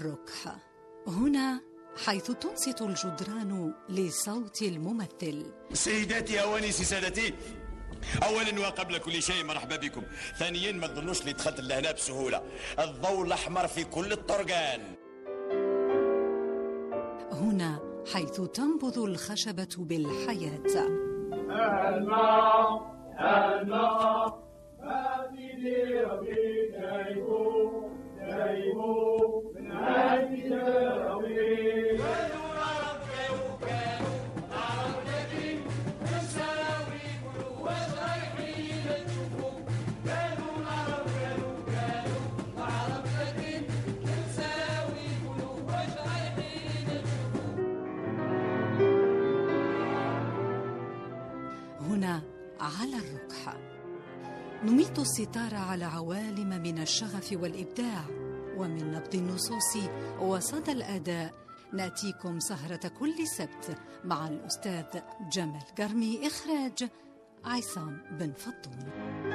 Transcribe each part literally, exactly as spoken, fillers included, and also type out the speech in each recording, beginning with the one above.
الركح، هنا حيث تنصت الجدران لصوت الممثل. سيداتي أوانسي سادتي، أولا وقبل كل شيء مرحبا بكم. ثانيا ما تظنوش اللي دخلت لهنا بسهولة، الضوء الأحمر في كل الطرقان. هنا حيث تنبض الخشبة بالحياة. الماء الماء ما في ربي دايمو دايمو من عندي ربي. هنا على الركح نميت الستار على عوالم من الشغف والإبداع، ومن نبض النصوص وصدى الأداء نأتيكم سهرة كل سبت مع الأستاذ جمال قرمي، إخراج عصام بن فطوم.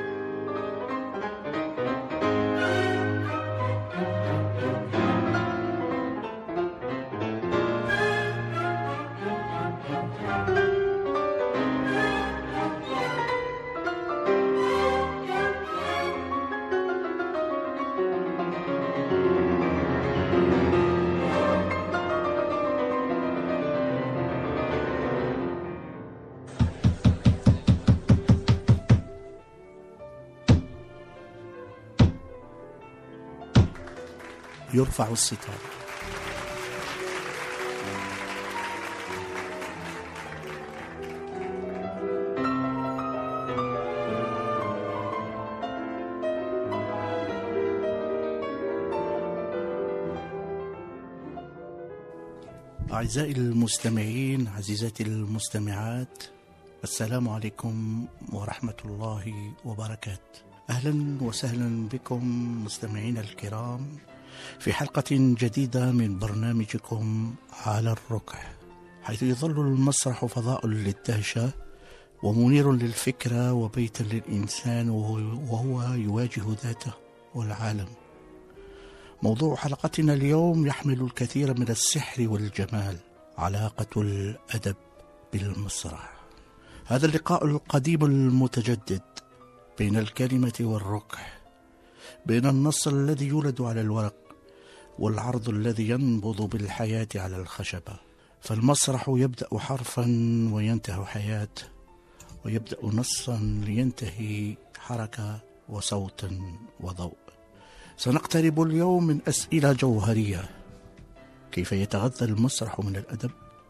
يرفع الستار. أعزائي المستمعين، عزيزاتي المستمعات، السلام عليكم ورحمة الله وبركاته. أهلا وسهلا بكم مستمعين الكرام في حلقة جديدة من برنامجكم على الركح، حيث يظل المسرح فضاء للدهشة ومنير للفكرة وبيتا للإنسان وهو يواجه ذاته والعالم. موضوع حلقتنا اليوم يحمل الكثير من السحر والجمال، علاقة الأدب بالمسرح. هذا اللقاء القديم المتجدد بين الكلمة والركح، بين النص الذي يولد على الورق والعرض الذي ينبض بالحياة على الخشبة. فالمسرح يبدأ حرفا وينتهي حياة، ويبدأ نصا لينتهي حركة وصوت وضوء. سنقترب اليوم من أسئلة جوهرية: كيف يتغذى المسرح من الأدب؟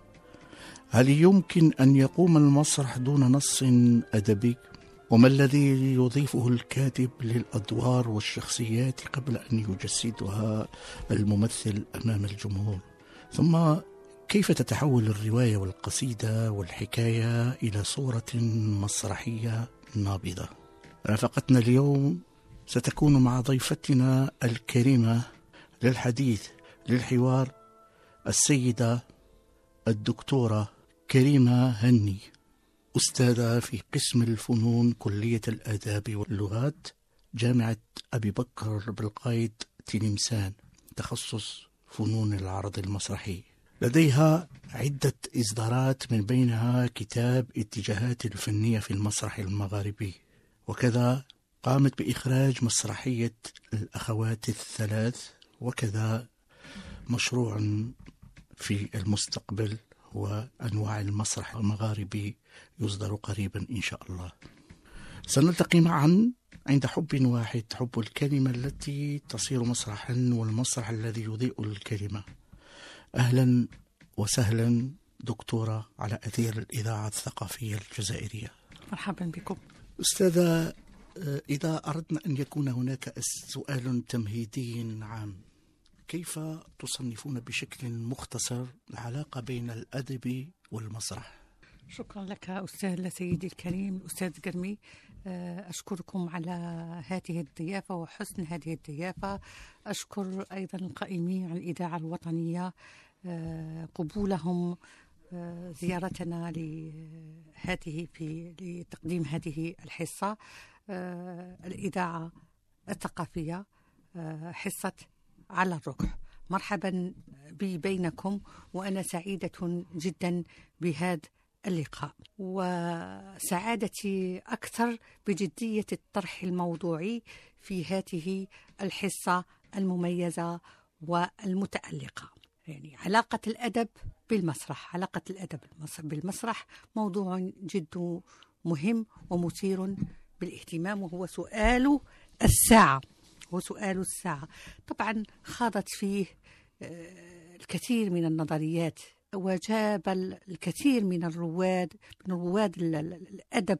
هل يمكن أن يقوم المسرح دون نص أدبي؟ وما الذي يضيفه الكاتب للأدوار والشخصيات قبل أن يجسدها الممثل أمام الجمهور؟ ثم كيف تتحول الرواية والقصيدة والحكاية إلى صورة مسرحية نابضة؟ رافقتنا اليوم ستكون مع ضيفتنا الكريمة للحديث للحوار السيدة الدكتورة كريمة هني، أستاذة في قسم الفنون كلية الآداب واللغات جامعة أبي بكر بالقايد تلمسان، تخصص فنون العرض المسرحي. لديها عدة إصدارات من بينها كتاب اتجاهات الفنية في المسرح المغاربي، وكذا قامت بإخراج مسرحية الأخوات الثلاث، وكذا مشروع في المستقبل وأنواع المسرح المغاربي يصدر قريبا إن شاء الله. سنلتقي معا عند حب واحد، حب الكلمة التي تصير مسرحا والمسرح الذي يضيء الكلمة. أهلا وسهلا دكتورة على أثير الإذاعة الثقافية الجزائرية. مرحبا بكم. أستاذة، إذا أردنا أن يكون هناك سؤال تمهيدي عام، كيف تصنفون بشكل مختصر العلاقة بين الأدب والمسرح؟ شكرا لك أستاذ سيدي الكريم الأستاذ قرمي، أشكركم على هذه الضيافة وحسن هذه الضيافة. أشكر أيضا القائمين على الإذاعة الوطنية قبولهم زيارتنا لهذه في لتقديم هذه الحصة، الإذاعة الثقافية، حصة على الركح. مرحبا بي بينكم، وأنا سعيدة جدا بهذا اللقاء، وسعادتي أكثر بجدية الطرح الموضوعي في هذه الحصة المميزة والمتألقة. يعني علاقة الأدب بالمسرح، علاقة الأدب بالمسرح موضوع جد مهم ومثير بالاهتمام، وهو سؤال الساعة هو سؤال الساعة. طبعا خاضت فيه الكثير من النظريات، وجاب الكثير من الرواد من رواد الأدب،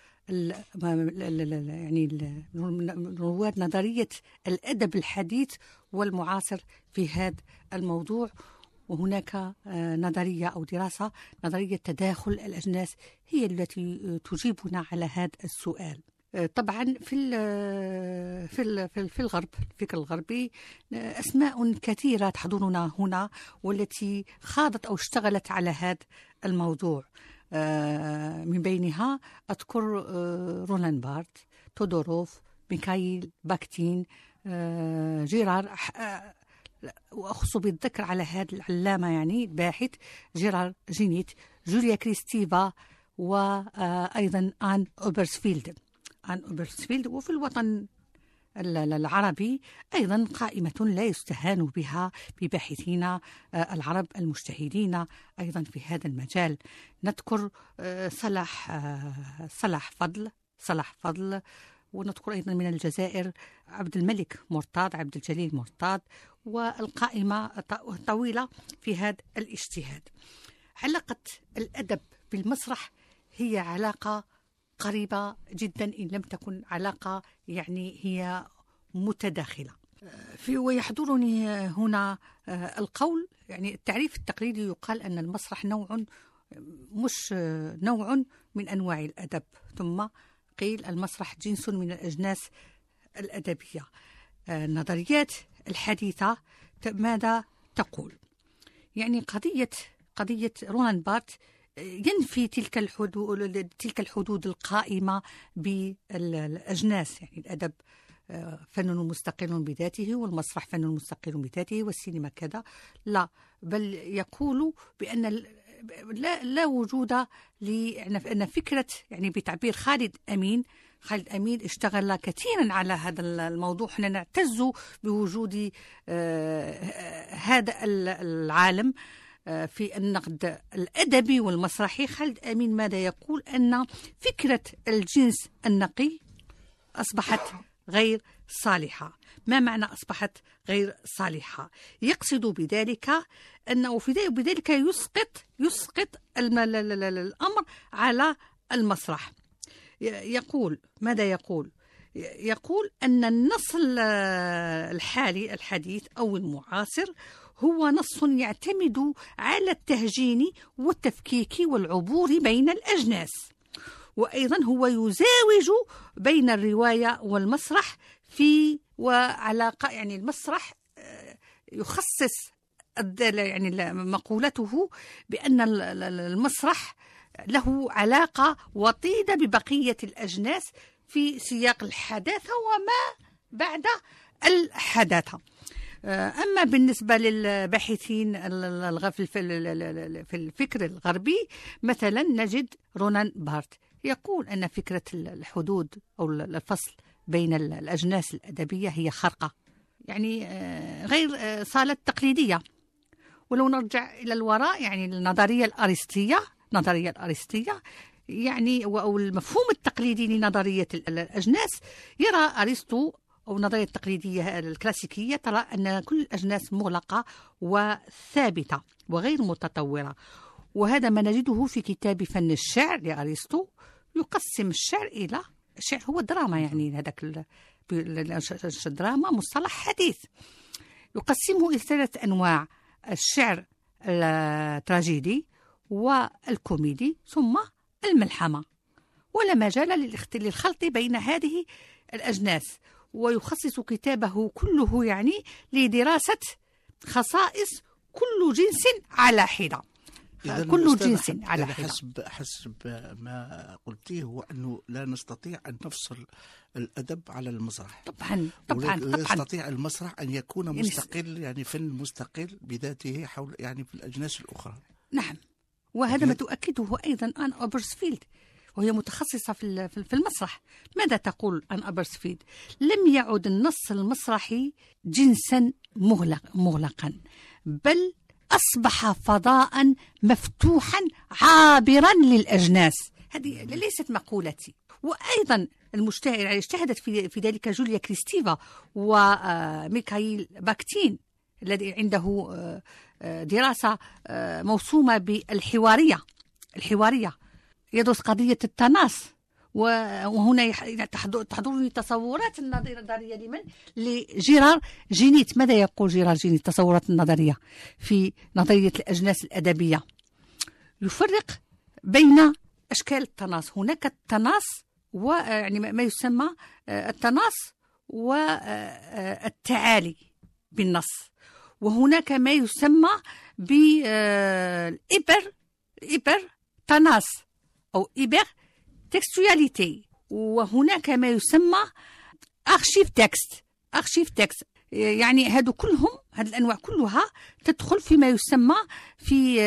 يعني رواد نظرية الأدب الحديث والمعاصر في هذا الموضوع. وهناك نظرية أو دراسة، نظرية تداخل الأجناس، هي التي تجيبنا على هذا السؤال. طبعا في في في الغرب، الفكر الغربي، أسماء كثيرة تحضرنا هنا والتي خاضت أو اشتغلت على هذا الموضوع. من بينها أذكر رولان بارت، تودوروف، ميخائيل باكتين، جيرار، وأخص بالذكر على هذا العلامة يعني الباحث جيرار جينيت، جوليا كريستيفا، وأيضا آن أوبرسفيلد عن أوبرسفيلد. وفي الوطن العربي أيضا قائمة لا يستهان بها بباحثين العرب المجتهدين أيضا في هذا المجال. نذكر صلاح صلاح فضل صلاح فضل ونذكر أيضا من الجزائر عبد الملك مرتاض، عبد الجليل مرتاض، والقائمة طويلة في هذا الاجتهاد. علاقة الأدب بالمسرح هي علاقة قريبة جدا، إن لم تكن علاقة يعني هي متداخلة. في ويحضرني هنا القول، يعني التعريف التقليدي يقال أن المسرح نوع مش نوع من أنواع الأدب، ثم قيل المسرح جنس من الأجناس الأدبية. النظريات الحديثة ماذا تقول؟ يعني قضية قضية رولان بارت ينفي تلك الحدود تلك الحدود القائمة بالأجناس. يعني الأدب فن مستقل بذاته، والمسرح فن مستقل بذاته، والسينما كذا. لا، بل يقول بأن لا, لا وجود لأن فكرة، يعني بتعبير خالد أمين خالد أمين اشتغل كثيرا على هذا الموضوع. احنا نعتز بوجود هذا العالم في النقد الأدبي والمسرحي. خالد أمين ماذا يقول؟ أن فكرة الجنس النقي أصبحت غير صالحة. ما معنى أصبحت غير صالحة؟ يقصد بذلك أنه في بذلك يسقط يسقط الأمر على المسرح. يقول ماذا يقول؟ يقول أن النص الحالي الحديث أو المعاصر هو نص يعتمد على التهجين والتفكيك والعبور بين الأجناس، وأيضا هو يزاوج بين الرواية والمسرح في وعلاقة. يعني المسرح يخصص يعني مقولته بأن المسرح له علاقة وطيدة ببقية الأجناس في سياق الحداثة وما بعد الحداثة. أما بالنسبة للباحثين في الفكر الغربي، مثلا نجد رولان بارت يقول أن فكرة الحدود أو الفصل بين الأجناس الأدبية هي خرقة، يعني غير صالة تقليدية. ولو نرجع إلى الوراء، يعني النظرية الأرسطية نظرية الأرسطية يعني أو المفهوم التقليدي لنظرية الأجناس، يرى أرسطو أو النظرية التقليدية الكلاسيكية ترى أن كل الأجناس مغلقة وثابتة وغير متطورة. وهذا ما نجده في كتاب فن الشعر لأرسطو. يقسم الشعر إلى الشعر هو دراما، يعني هذاك الدراما مصطلح حديث، يقسمه إلى ثلاث أنواع: الشعر التراجيدي والكوميدي ثم الملحمة، ولا مجال للخلط بين هذه الأجناس. ويخصص كتابه كله يعني لدراسة خصائص كل جنس على حدة، إذن كل أستاذ جنس حد- على يعني حدة. حسب حسب ما قلتيه هو أنه لا نستطيع أن نفصل الأدب على المسرح. طبعا طبعا ولا طبعا يستطيع المسرح أن يكون يعني مستقل، يعني فن مستقل بذاته حول يعني في الأجناس الأخرى. نعم، وهذا ما تؤكده أيضا آن أوبرسفيلد، وهي متخصصة في في المسرح. ماذا تقول آن أوبرسفيلد؟ لم يعد النص المسرحي جنسا مغلق مغلقا، بل أصبح فضاء مفتوحا عابرا للأجناس. هذه ليست مقولتي. وأيضا المجتهد يعني اجتهدت في في ذلك جوليا كريستيفا وميخائيل باكتين الذي عنده دراسة موسومة بالحوارية الحوارية يدرس قضية التناص. وهنا تحضرني تصورات النظرية لمن؟ لجيرار جينيت. ماذا يقول جيرار جينيت؟ التصورات النظرية في نظرية الأجناس الأدبية يفرق بين أشكال التناص. هناك التناص ويعني ما يسمى التناص والتعالي بالنص، وهناك ما يسمى بالإبر إبر تناص أو إبر تكستواليتي، وهناك ما يسمى أرشيف تكست أرشيف تكست. يعني هادو كلهم هذه الأنواع كلها تدخل فيما يسمى في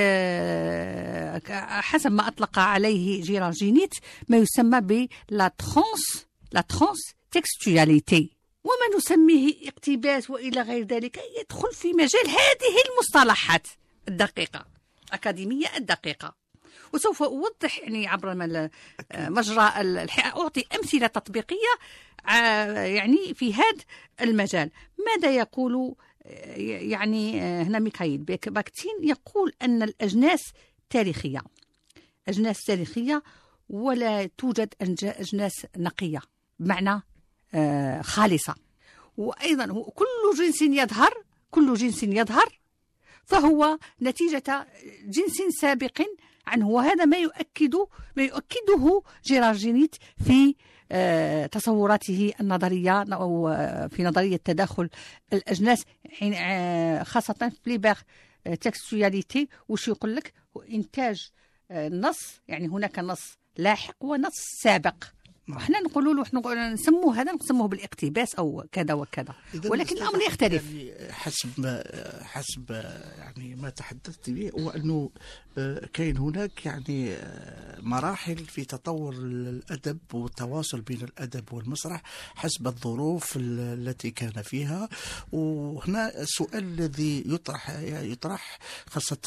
حسب ما أطلق عليه جيرار جينيت ما يسمى بلا ترانس لا ترانس تكستواليتي، وما نسميه اقتباس وإلى غير ذلك يدخل في مجال هذه المصطلحات الدقيقة الأكاديمية الدقيقة. وسوف أوضح يعني عبر مجرى أعطي أمثلة تطبيقية يعني في هذا المجال. ماذا يقول يعني هنا ميخائيل باكتين؟ يقول أن الأجناس تاريخية أجناس تاريخية ولا توجد أجناس نقية بمعنى خالصة. وأيضا كل جنس يظهر كل جنس يظهر فهو نتيجة جنس سابق عنه، وهذا ما يؤكد ما يؤكده جيرار جينيت في تصوراته النظرية أو في نظرية تداخل الأجناس، خاصة في ليبر تكستواليتي. وش يقول لك؟ إنتاج نص، يعني هناك نص لاحق ونص سابق. احنا نقولوا له احنا نسموه هذا نسموه بالاقتباس او كذا وكذا، ولكن الامر يختلف. يعني حسب ما حسب يعني ما تحدثت به هو انه كاين هناك يعني مراحل في تطور الادب والتواصل بين الادب والمسرح حسب الظروف التي كان فيها. وهنا السؤال الذي يطرح يطرح خاصه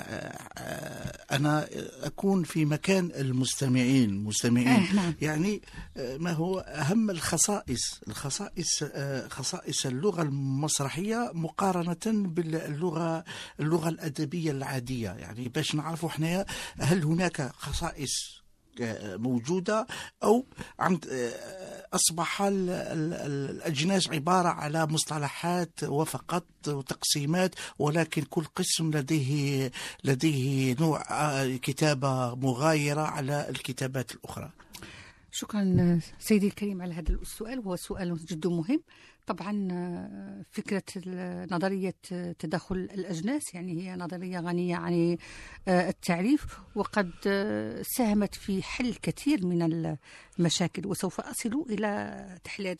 انا اكون في مكان المستمعين المستمعين آه نعم. يعني ما هو أهم الخصائص الخصائص خصائص اللغة المسرحية مقارنة باللغة اللغة الأدبية العادية، يعني باش نعرفوا احنا هل هناك خصائص موجودة أو أصبح الأجناس عبارة على مصطلحات وفقط وتقسيمات، ولكن كل قسم لديه لديه نوع كتابة مغايرة على الكتابات الأخرى. شكرا سيدي الكريم على هذا السؤال، وهو سؤال جد مهم. طبعا فكرة نظرية تداخل الأجناس يعني هي نظرية غنية عن التعريف، وقد ساهمت في حل كثير من المشاكل. وسوف أصل إلى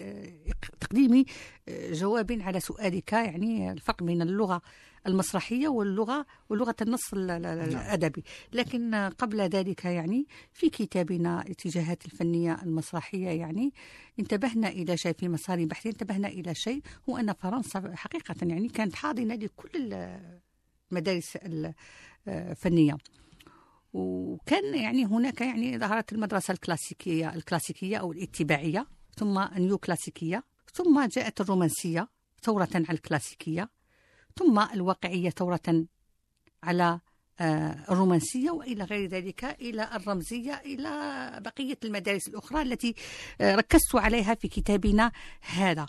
تقديم جواب على سؤالك، يعني الفرق بين اللغة المسرحية واللغة ولغة النص الأدبي. لكن قبل ذلك يعني في كتابنا الاتجاهات الفنية المسرحية يعني انتبهنا إلى شيء في مسار بحثي، انتبهنا إلى شيء هو أن فرنسا حقيقة يعني كانت حاضنة لكل المدارس الفنية، وكان يعني هناك يعني ظهرت المدرسة الكلاسيكية الكلاسيكية أو الاتباعية، ثم النيو كلاسيكية، ثم جاءت الرومانسية ثورة على الكلاسيكية، ثم الواقعية ثورة على الرومانسية، وإلى غير ذلك إلى الرمزية، إلى بقية المدارس الأخرى التي ركزت عليها في كتابنا هذا.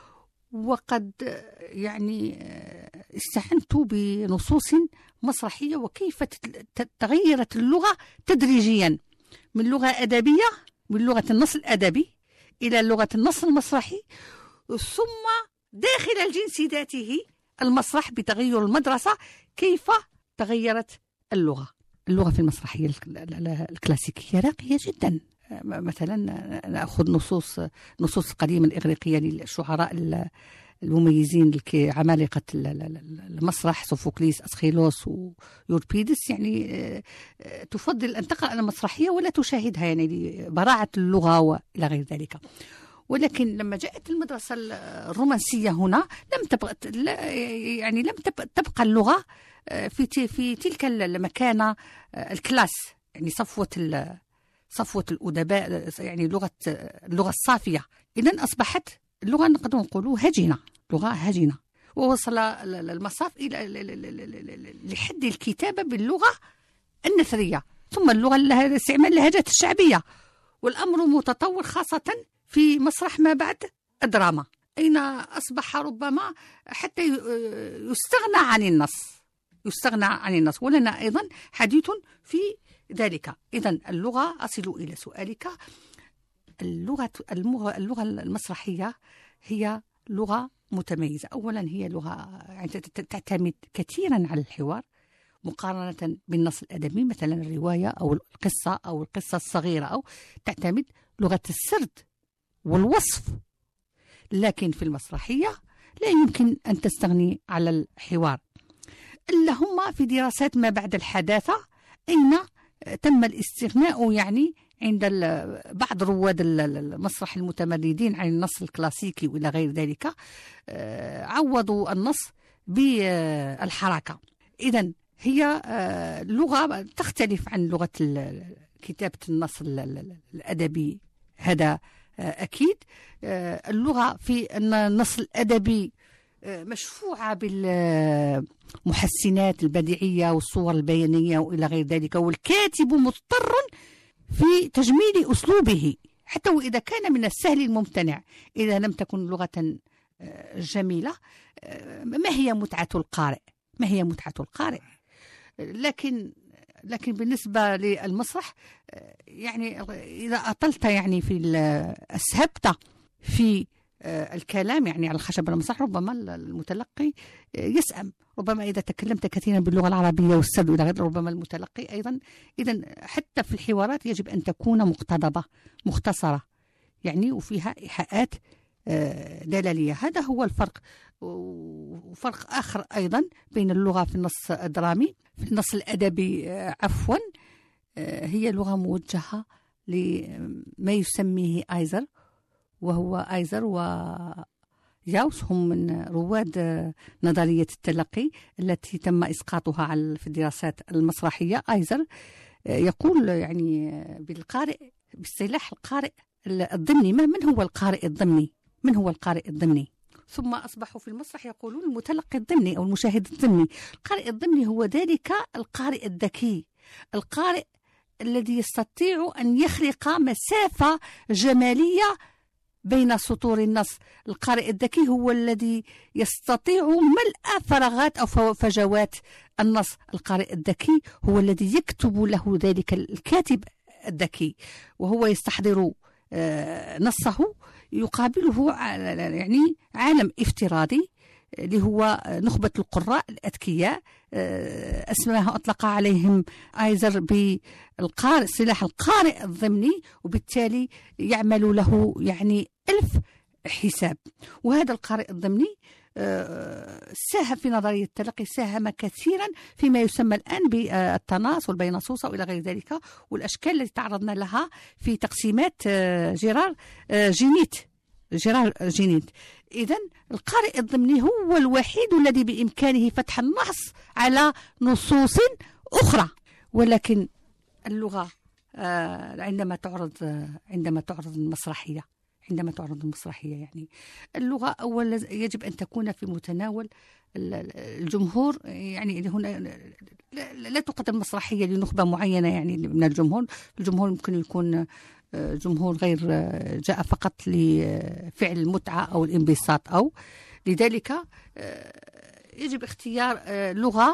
وقد يعني استعنت بنصوص مسرحية وكيف تغيرت اللغة تدريجيا من لغة أدبية من لغة النص الأدبي إلى لغة النص المسرحي، ثم داخل الجنس ذاته المسرح بتغير المدرسة كيف تغيرت اللغة. اللغة في المسرحية الكلاسيكية راقية جدا. مثلا نأخذ نصوص نصوص قديمة الإغريقية للشعراء المميزين عمالقة المسرح، سوفوكليس، أسخيلوس ويوربيدس، يعني تفضل أن تقرأ المسرحية ولا تشاهدها، يعني لبراعة اللغة وإلى غير ذلك. ولكن لما جاءت المدرسة الرومانسية هنا لم تبقى يعني لم تبقى اللغة في في تلك المكانة الكلاس، يعني صفوة صفوة الأدباء، يعني لغة اللغة الصافية. إذن أصبحت اللغة نقدر نقولوا هجنة، لغة هجنة، ووصل المصاف إلى لحد الكتابة باللغة النثرية، ثم اللغة لها استعمال اللهجات الشعبية. والأمر متطور خاصة في مسرح ما بعد الدراما، أين أصبح ربما حتى يستغنى عن النص يستغنى عن النص ولنا أيضا حديث في ذلك. إذن اللغة، أصل إلى سؤالك، اللغة اللغة المسرحية هي لغة متميزة. أولا هي لغة يعني تعتمد كثيرا على الحوار مقارنة بالنص الأدبي، مثلا الرواية أو القصة أو القصة الصغيرة، أو تعتمد لغة السرد والوصف. لكن في المسرحية لا يمكن أن تستغني على الحوار، إلا هم في دراسات ما بعد الحداثة أين تم الاستغناء يعني عند بعض رواد المسرح المتمردين عن النص الكلاسيكي وإلى غير ذلك، عوضوا النص بالحركة. إذن هي لغة تختلف عن لغة كتابة النص الأدبي، هذا أكيد. اللغة في النص الأدبي مشفوعة بالمحسنات البديعية والصور البيانية وإلى غير ذلك، والكاتب مضطر في تجميل أسلوبه حتى وإذا كان من السهل الممتنع. إذا لم تكن لغة جميلة، ما هي متعة القارئ؟ ما هي متعة القارئ؟ لكن لكن بالنسبة للمسرح، يعني إذا أطلت يعني في أسهبت في الكلام يعني على الخشب المسرح، ربما المتلقي يسأم. ربما إذا تكلمت كثيرا باللغة العربية والسرد إلى غيره ربما المتلقي أيضا. إذن حتى في الحوارات يجب أن تكون مقتضبة مختصرة يعني وفيها إيحاءات دلالية. هذا هو الفرق. وفرق آخر أيضا بين اللغة في النص الدرامي في النص الأدبي عفوا هي لغة موجهة لما يسميه آيزر، وهو آيزر وياوس هم من رواد نظرية التلقي التي تم إسقاطها في الدراسات المسرحية. آيزر يقول يعني بالقارئ باصطلاح القارئ الضمني. ما من هو القارئ الضمني؟ من هو القارئ الضمني؟ ثم أصبحوا في المسرح يقولون المتلقي الضمني أو المشاهد الضمني. القارئ الضمني هو ذلك القارئ الذكي، القارئ الذي يستطيع أن يخلق مسافة جمالية بين سطور النص. القارئ الذكي هو الذي يستطيع ملء فراغات أو فجوات النص. القارئ الذكي هو الذي يكتب له ذلك الكاتب الذكي، وهو يستحضر نصه يقابله يعني عالم افتراضي اللي هو نخبة القراء الأذكياء، اسمها أطلق عليهم آيزر بالقارئ سلاح القارئ الضمني، وبالتالي يعمل له يعني ألف حساب. وهذا القارئ الضمني ساهم في نظرية التلقي، ساهم كثيرا فيما يسمى الآن بالتناص والبينصوصة وإلى غير ذلك، والأشكال التي تعرضنا لها في تقسيمات جيرار جينيت جيرار جينيت. إذن القارئ الضمني هو الوحيد الذي بإمكانه فتح النص على نصوص أخرى. ولكن اللغة عندما تعرض عندما تعرض المسرحية عندما تعرض المسرحية يعني اللغة أولا يجب أن تكون في متناول الجمهور. يعني هنا لا تقدم مسرحية لنخبة معينة يعني من الجمهور. الجمهور ممكن يكون جمهور غير جاء فقط لفعل المتعة أو الانبساط، أو لذلك يجب اختيار لغة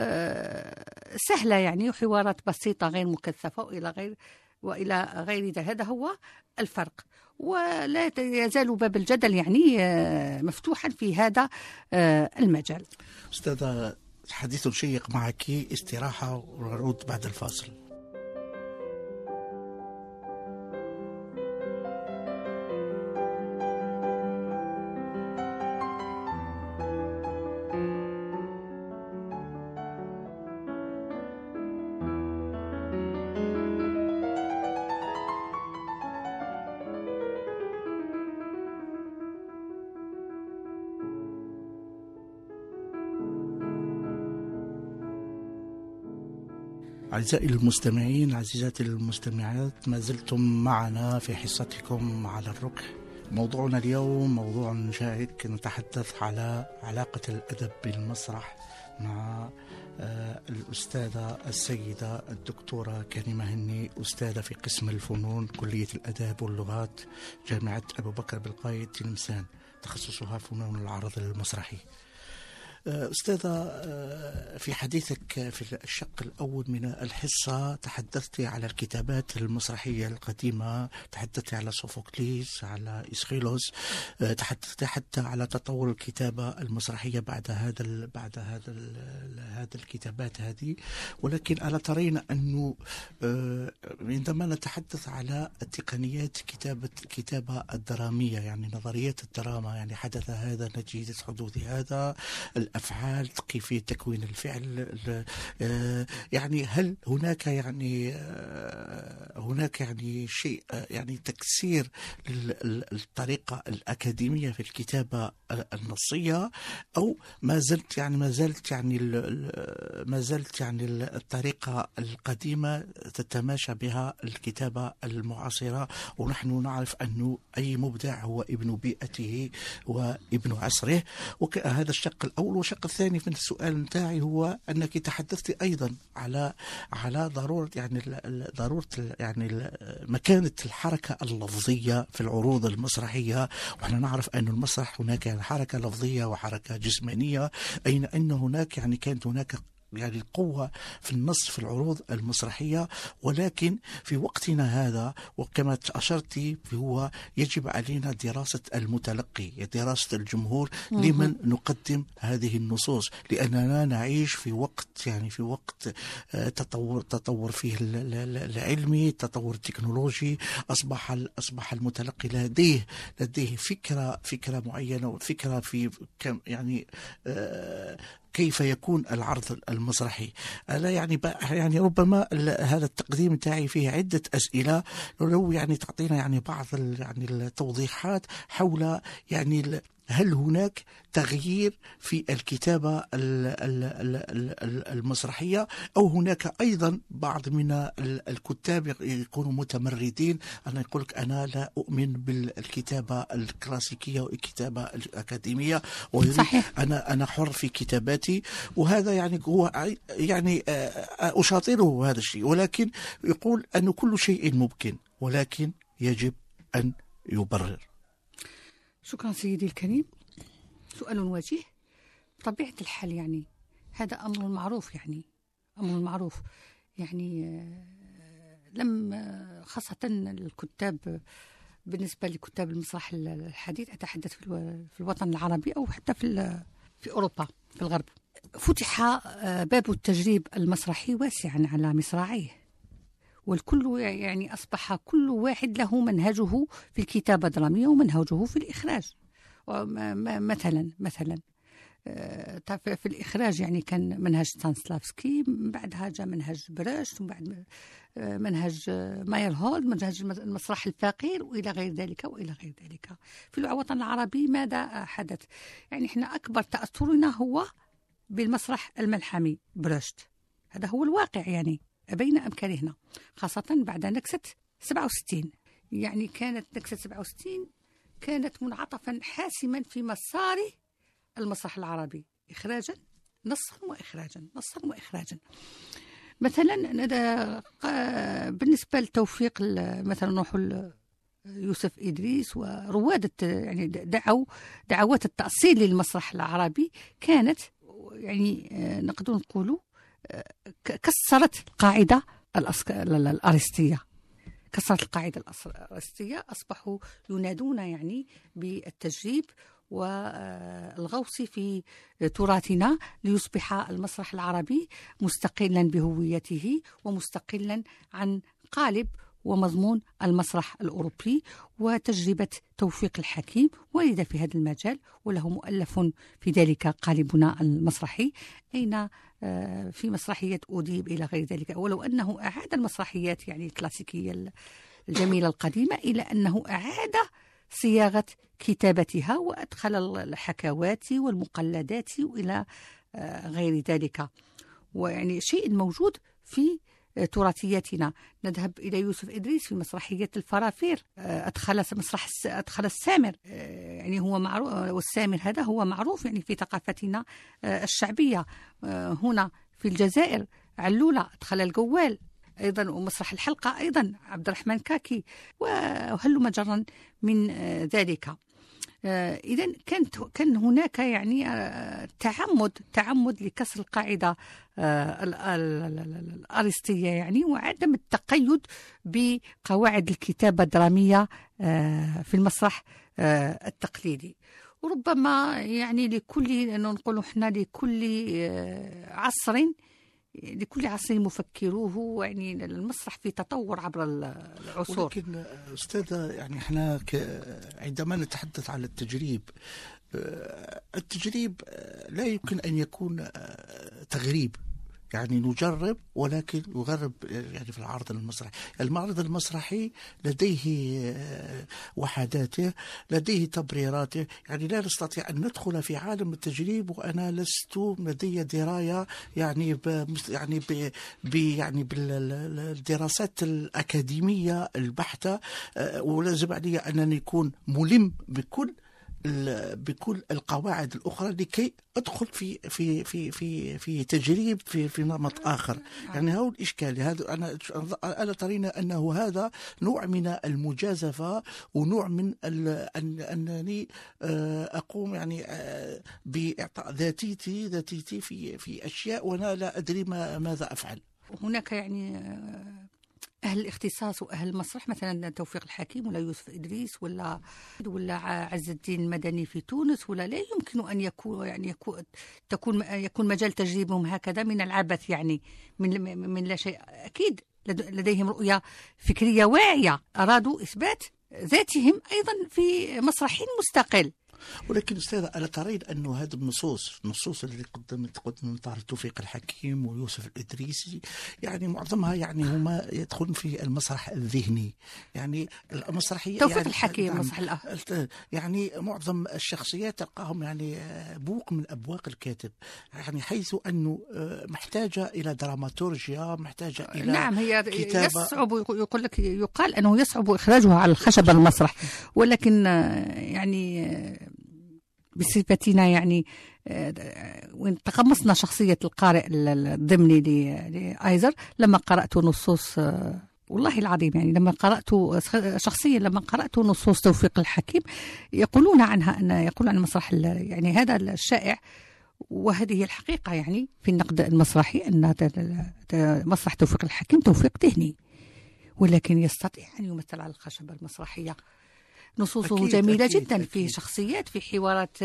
سهلة يعني وحوارات بسيطة غير مكثفة وإلى غير وإلى غير ذلك. هذا هو الفرق، ولا يزال باب الجدل يعني مفتوحا في هذا المجال. أستاذة حديث شيق معك، استراحة ونعود بعد الفاصل. أعزائي المستمعين، عزيزاتي المستمعات، ما زلتم معنا في حصتكم على الركح. موضوعنا اليوم موضوع شائك، نتحدث على علاقة الأدب بالمسرح مع الأستاذة السيدة الدكتورة كريمة هني، أستاذة في قسم الفنون كلية الآداب واللغات جامعة أبو بكر بالقايد تلمسان، تخصصها فنون العرض المسرحي. أستاذة، في حديثك في الشق الأول من الحصة تحدثت على الكتابات المسرحية القديمة، تحدثت على سوفوكليس، على إسخيلوس، تحدثت حتى على تطور الكتابة المسرحية بعد هذا بعد هذا هذا الكتابات هذه. ولكن ألا ترين أنه عندما نتحدث على تقنيات كتابة الكتابة الدرامية، يعني نظريات الدراما، يعني حدث هذا نتيجة حدوث هذا، الأفعال، كيفية تكوين الفعل، يعني هل هناك يعني هناك يعني شيء يعني تكسير الطريقة الأكاديمية في الكتابة النصية، أو ما زلت يعني ما زلت يعني ما زلت يعني الطريقة القديمة تتماشى بها الكتابة المعاصرة؟ ونحن نعرف أنه أي مبدع هو ابن بيئته وابن عصره. وهذا الشق الأول. والشق الثاني من السؤال نتاعي هو أنك تحدثت أيضا على على ضرورة يعني ضرورة يعني مكانة الحركة اللفظية في العروض المسرحية. ونحن نعرف أن المسرح هناك حركة لفظية وحركة جسمانية، أين أن هناك يعني كانت هناك يعني القوة في النص في العروض المسرحية. ولكن في وقتنا هذا وكما أشرتي هو يجب علينا دراسة المتلقي، دراسة الجمهور لمن نقدم هذه النصوص، لأننا نعيش في وقت يعني في وقت تطور تطور فيه العلمي، تطور التكنولوجي. أصبح أصبح المتلقي لديه لديه فكرة فكرة معينة، فكرة في كم يعني آه كيف يكون العرض المسرحي. ألا يعني يعني ربما هذا التقديم تاعي فيه عدة أسئلة، لو يعني تعطينا يعني بعض يعني التوضيحات حول يعني هل هناك تغيير في الكتابة المسرحية، أو هناك أيضا بعض من الكتاب يكونوا متمردين، أنا يقول لك أنا لا أؤمن بالكتابة الكلاسيكية والكتابة الأكاديمية، صحيح. أنا أنا حر في كتاباتي. وهذا يعني هو يعني أشاطره هذا الشيء، ولكن يقول أن كل شيء ممكن ولكن يجب أن يبرر. شكرا سيدي الكريم. سؤال وجيه. بطبيعة الحال يعني هذا أمر معروف، يعني أمر معروف يعني لم خاصة الكتاب، بالنسبة لكتاب المسرح الحديث أتحدث في الوطن العربي أو حتى في في أوروبا في الغرب، فتح باب التجريب المسرحي واسعا على مصراعيه، والكل يعني أصبح كل واحد له منهجه في الكتابة الدرامية ومنهجه في الإخراج. مثلا مثلا في الإخراج يعني كان منهج ستانسلافسكي، بعدها جاء منهج برشت، وبعد منهج مايرهولد، منهج المسرح الفقير، وإلى غير ذلك وإلى غير ذلك. في الوطن العربي ماذا حدث؟ يعني إحنا أكبر تأثرنا هو بالمسرح الملحمي برشت، هذا هو الواقع يعني بين أم كرهنا، خاصة بعد نكسة سبعة وستين. يعني كانت نكسة سبعة وستين كانت منعطفا حاسما في مسار المسرح العربي، إخراجا نصا وإخراجا نصا وإخراجا. مثلا بالنسبة لتوفيق مثلا نروح يوسف إدريس ورواد يعني دعوا دعوات التأصيل للمسرح العربي، كانت يعني نقدر نقولوا كسرت القاعدة الأرسطية، كسرت القاعدة الأرسطية. أصبحوا ينادون يعني بالتجريب والغوص في تراثنا ليصبح المسرح العربي مستقلا بهويته ومستقلا عن قالب ومضمون المسرح الأوروبي وتجربة توفيق الحكيم ولد في هذا المجال، وله مؤلف في ذلك قالبنا المسرحي، أين في مسرحية أوديب إلى غير ذلك، ولو أنه أعاد المسرحيات يعني الكلاسيكية الجميلة القديمة إلى أنه أعاد صياغة كتابتها وأدخل الحكوات والمقلدات إلى غير ذلك، ويعني شيء موجود في تراثياتنا. نذهب إلى يوسف إدريس في مسرحية الفرافير، أدخل مسرح أدخل السامر، يعني هو معروف، والسامر هذا هو معروف يعني في ثقافتنا الشعبية. هنا في الجزائر علولة أدخل الجوال أيضا، ومسرح الحلقة أيضا عبد الرحمن كاكي، وهل مجرا من ذلك. إذن كانت كان هناك يعني تعمد تعمد لكسر القاعدة الأرسطية يعني، وعدم التقيد بقواعد الكتابة الدرامية في المسرح التقليدي. وربما يعني لكل نقول احنا لكل عصر لكل عصر مفكروه، يعني المسرح في تطور عبر العصور. ولكن أستاذة يعني احنا عندما نتحدث عن التجريب، التجريب لا يمكن أن يكون تغريب، يعني نجرب ولكن نغرب يعني في العرض المسرحي. المعرض المسرحي لديه وحداته، لديه تبريراته، يعني لا نستطيع أن ندخل في عالم التجريب وأنا لست لدي دراية يعني ب يعني ب ب يعني بالدراسات الأكاديمية البحتة، ولازم علي أنني أكون ملم بكل بكل القواعد الأخرى لكي أدخل في في في في في تجريب في في نمط آخر. يعني هو الإشكال هذا. أنا أنا ترينا أنه هذا نوع من المجازفة ونوع من أن أنني أقوم يعني بإعطاء ذاتيتي ذاتيتي في في أشياء وأنا لا أدري ما ماذا أفعل. هناك يعني أهل الاختصاص وأهل المسرح، مثلا توفيق الحكيم ولا يوسف إدريس ولا ولا عز الدين المدني في تونس، ولا لا يمكن أن يكون يعني يكون تكون يكون مجال تجريبهم هكذا من العبث، يعني من من لا شيء. أكيد لديهم رؤية فكرية واعية، أرادوا إثبات ذاتهم أيضا في مسرح مستقل. ولكن أستاذ ألا ترين أنه هذه النصوص النصوص اللي قدمت قدمت توفيق الحكيم ويوسف الإدريسي يعني معظمها يعني هما يدخلون في المسرح الذهني، يعني المسرحية توفيق يعني الحكيم يعني مسرح الأهل. يعني معظم الشخصيات تلقاهم يعني بوق من أبواق الكاتب، يعني حيث أنه محتاجة إلى دراماتورجيا، محتاجة إلى نعم هي كتابة. يصعب يقول لك يقال أنه يصعب إخراجها على الخشب المسرح، ولكن يعني بصفتنا يعني وين تقمصنا شخصية القارئ الضمني لآيزر لما قرأت نصوص، والله العظيم يعني لما قرأت شخصيا لما قرأت نصوص توفيق الحكيم يقولون عنها أن يقولون عن المسرح يعني هذا الشائع، وهذه الحقيقة يعني في النقد المسرحي أن مسرح توفيق الحكيم توفيق ذهني، ولكن يستطيع أن يمثل على الخشبة المسرحية. نصوصه أكيد جميلة أكيد جدا أكيد. في شخصيات، في حوارات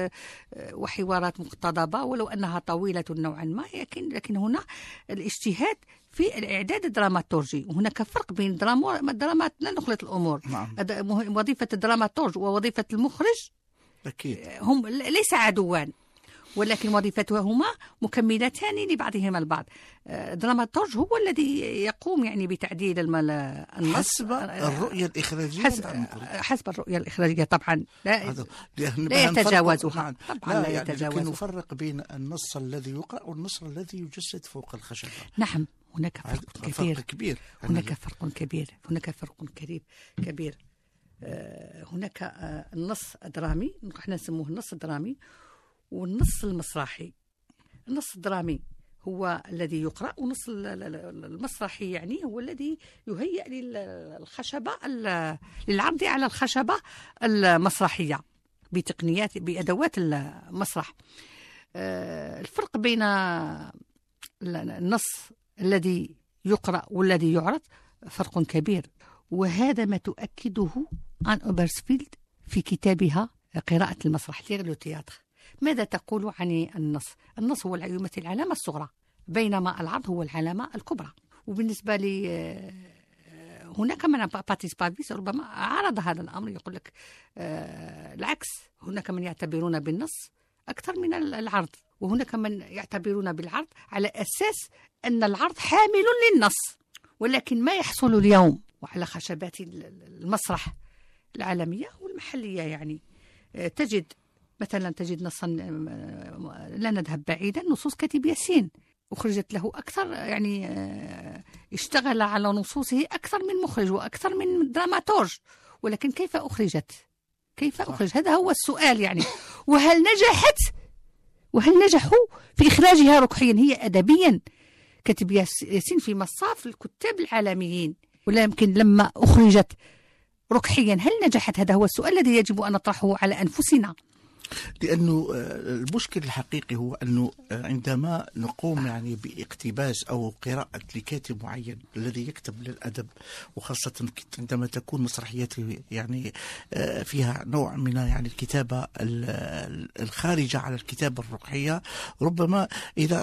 وحوارات مقتضبة ولو أنها طويلة نوعا ما، لكن لكن هنا الاجتهاد في الإعداد الدراماتورجي. وهناك فرق بين الدرامات، لا نخلط الأمور. نعم. وظيفة الدراماتورج ووظيفة المخرج أكيد هم ليس عدوان، ولكن وظيفتهما مكملتان لبعضهما البعض. الدراماتورج هو الذي يقوم يعني بتعديل النص حسب الرؤية الإخراجية. حسب, حسب الرؤية الإخراجية طبعا لا, لا يتجاوزها طبعا لا, لا يعني يتجاوزها. لكن نفرق بين النص الذي يقرأ والنص الذي يجسد فوق الخشبة. نحن هناك فرق كبير. فرق كبير هناك فرق كبير هناك فرق كبير كبير هناك النص الدرامي، نحن نسموه النص الدرامي، والنص المسرحي. النص الدرامي هو الذي يقرأ، ونص المسرحي يعني هو الذي يهيئ للخشبة للعرض على الخشبة المسرحية بتقنيات بأدوات المسرح. الفرق بين النص الذي يقرأ والذي يعرض فرق كبير، وهذا ما تؤكده آن أوبرسفيلد في كتابها قراءة المسرح ليغ لو تياتر. ماذا تقول عن النص؟ النص هو يمثل العلامة الصغرى، بينما العرض هو العلامة الكبرى. وبالنسبة لي هناك من باتيس بافيس ربما عرض هذا الأمر، يقول لك العكس، هناك من يعتبرون بالنص أكثر من العرض، وهناك من يعتبرون بالعرض على أساس أن العرض حامل للنص. ولكن ما يحصل اليوم وعلى خشبات المسرح العالمية والمحلية، يعني تجد مثلا تجد نصا، لا نذهب بعيدا، نصوص كاتب ياسين أخرجت له أكثر، يعني اشتغل على نصوصه أكثر من مخرج وأكثر من دراماتورج، ولكن كيف أخرجت؟ كيف أخرج؟ هذا هو السؤال يعني. وهل نجحت؟ وهل نجحوا في إخراجها ركحيا؟ هي أدبيا كاتب ياسين في مصاف الكتاب العالميين، ولكن لما أخرجت ركحيا هل نجحت؟ هذا هو السؤال الذي يجب أن نطرحه على أنفسنا. لأنه المشكل الحقيقي هو أنه عندما نقوم يعني باقتباس أو قراءة لكاتب معين الذي يكتب للأدب، وخاصة عندما تكون مسرحياته يعني فيها نوع من يعني الكتابة الخارجة على الكتابة الرقحية، ربما إذا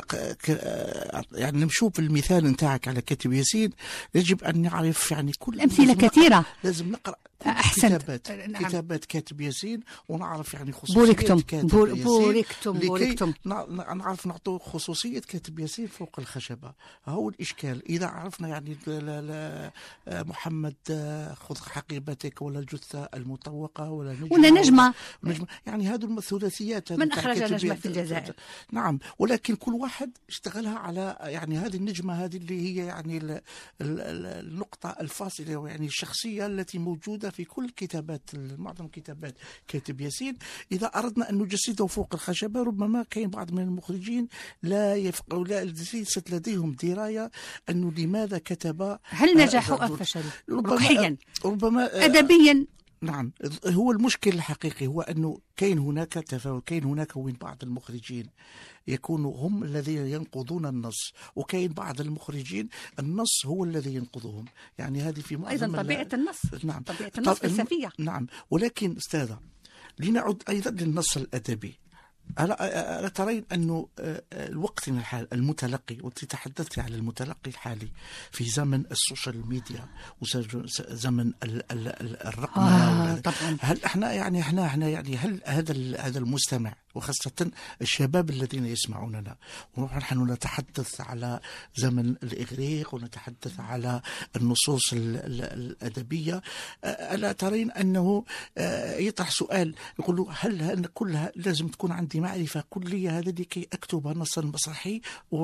يعني نشوف المثال نتاعك على كاتب ياسين، يجب أن نعرف يعني كل أمثلة كثيرة. لازم نقرأ أحسنت. كتابات نعم. كتابات كاتب ياسين، ونعرف يعني خصوصية بوريكتم كاتب بور ياسين، بوريكتم بوريكتم نعرف نعطوا خصوصية كاتب ياسين فوق الخشبة. هو الإشكال. إذا عرفنا يعني لا لا محمد خذ حقيبتك، ولا الجثة المطوقة، ولا نجمة ولا نجمة, نجمة يعني هذه الثلاثيات. من أخرج نجمة في الجزائر؟ نعم، ولكن كل واحد اشتغلها على يعني هذه النجمة، هذه اللي هي يعني ال ال النقطة الفاصلة، يعني الشخصية التي موجودة في كل كتابات، معظم كتابات كاتب ياسين. إذا أردنا أن نجسده فوق الخشبة، ربما كاين بعض من المخرجين لا يفقهوا، لا ليست لديهم دراية أنه لماذا كتب. هل نجحوا أم فشلوا؟ ربما, ربما أدبيا. نعم، هو المشكل الحقيقي هو أنه كاين هناك تفاوت، كاين هناك وين بعض المخرجين يكونوا هم الذين ينقضون النص، وكاين بعض المخرجين النص هو الذي ينقضهم. يعني هذه في معظم أيضا طبيعة النص. نعم، طبيعة النص فلسفية. نعم، ولكن أستاذة لنعد أيضا للنص الأدبي. ألا ترين أنه الوقت الحالي المتلقي، وأنت تحدثت على المتلقي الحالي في زمن السوشيال ميديا وزمن الرقمنة، آه طبعا. هل احنا يعني احنا احنا يعني هل هذا هذا المستمع وخاصة الشباب الذين يسمعوننا، ونحن نتحدث على زمن الإغريق ونتحدث على النصوص الأدبية، ألا ترين أنه يطرح سؤال يقول له هل كلها لازم تكون عندي معرفة كلية هذا لكي أكتب نصا مسرحي،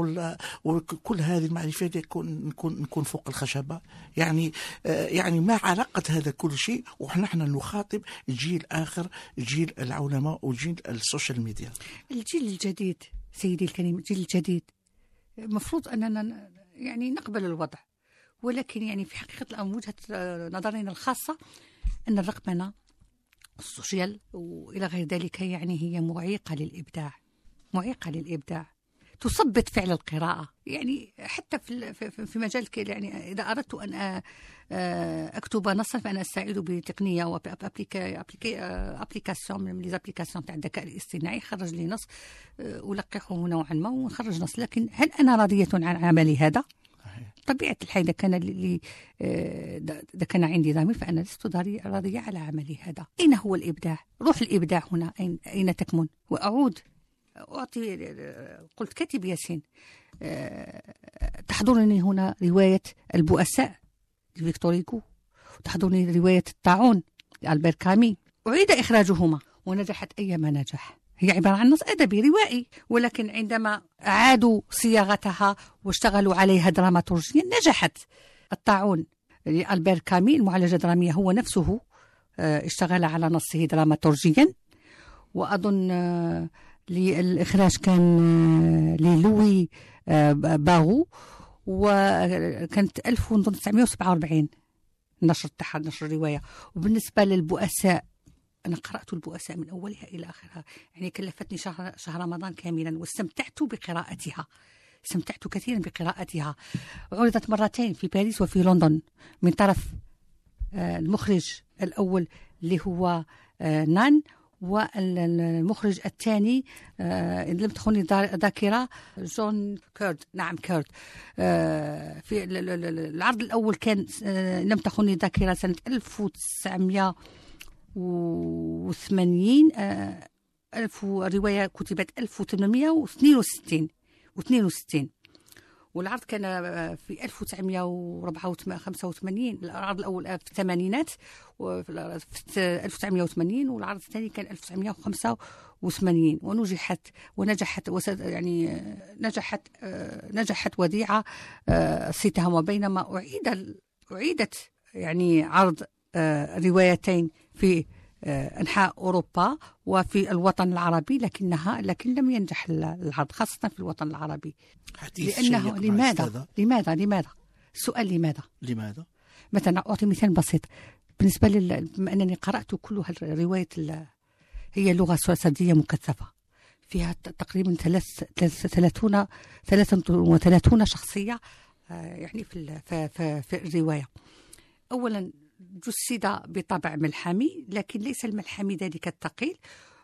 وكل هذه المعرفة يكون نكون نكون فوق الخشبة؟ يعني يعني ما علاقة هذا كل شيء ونحن نخاطب جيل آخر، جيل العلماء وجيل السوشيال ميديا؟ الجيل الجديد سيدي الكريم، الجيل الجديد مفروض أننا يعني نقبل الوضع، ولكن يعني في حقيقة الأمر وجهة نظرنا الخاصة أن الرقمنة السوشيال وإلى غير ذلك يعني هي معيقة للإبداع، معيقة للإبداع، تثبط فعل القراءة. يعني حتى في في مجال يعني إذا أردت أن أكتب نصا فأنا أستعيد بتقنية أو أبليكاسيون من الأبليكاسيون تاع الذكاء الاصطناعي، خرج لي نص ألقحه نوعا ما ونخرج نص. لكن هل أنا راضية عن عملي هذا؟ طبيعة الحال إذا كان لي إذا كان عندي ضمير فأنا لست راضية على عملي هذا. أين هو الإبداع؟ روح الإبداع هنا أين أين تكمن؟ وأعود أعطي قلت كاتب ياسين، تحضرني هنا رواية البؤساء لفيكتور هيغو، وتحضرني رواية الطاعون لألبير كامي، أعيد إخراجهما ونجحت أيما نجح. هي عبارة عن نص أدبي روائي، ولكن عندما أعادوا صياغتها واشتغلوا عليها دراماتورجيا نجحت. الطاعون لألبير كامي المعالجة الدرامية هو نفسه اشتغل على نصه دراماتورجيا، وأظن للإخراج كان للوي باغو، وكانت ألف وتسعمائة وسبعة وأربعين نشر تاعها نشر الرواية. وبالنسبة للبؤساء أنا قرأت البؤساء من أولها إلى آخرها، يعني كلفتني شهر, شهر رمضان كاملا واستمتعت بقراءتها، استمتعت كثيرا بقراءتها. عرضت مرتين في باريس وفي لندن من طرف المخرج الأول اللي هو نان، والمخرج الثاني إن لم تخني ذاكرة جون كيرد. نعم كيرد. في العرض الأول كان إن لم تخني ذاكرة سنة ألف وتسعمائة وثمانين، ألف رواية كتبت ألف وثمانمائة واثنين وستين واثنين وستين، والعرض كان في ألف وتسعمائة وخمسة وثمانين. العرض الأول في الثمانينات في ألف وتسعمائة وثمانين، والعرض الثاني كان ألف وتسعمائة وخمسة وثمانين. ونجحت ونجحت يعني نجحت نجحت وديعة صيتها. وبينما أعيد أعيدت يعني عرض روايتين في أنحاء أوروبا وفي الوطن العربي، لكنها لكن لم ينجح العرض خاصة في الوطن العربي. لأنه لماذا لماذا لماذا السؤال لماذا لماذا مثلا أعطي مثال بسيط. بالنسبة لل... بما أنني قرأت كلها الرواية ال... هي لغة سردية مكثفة فيها تقريبا ثلاث ثلاثون ثلاثة وثلاثون شخصية يعني في في في, في الرواية. أولا جسد بطبع ملحمي، لكن ليس الملحمي ذلك الثقيل،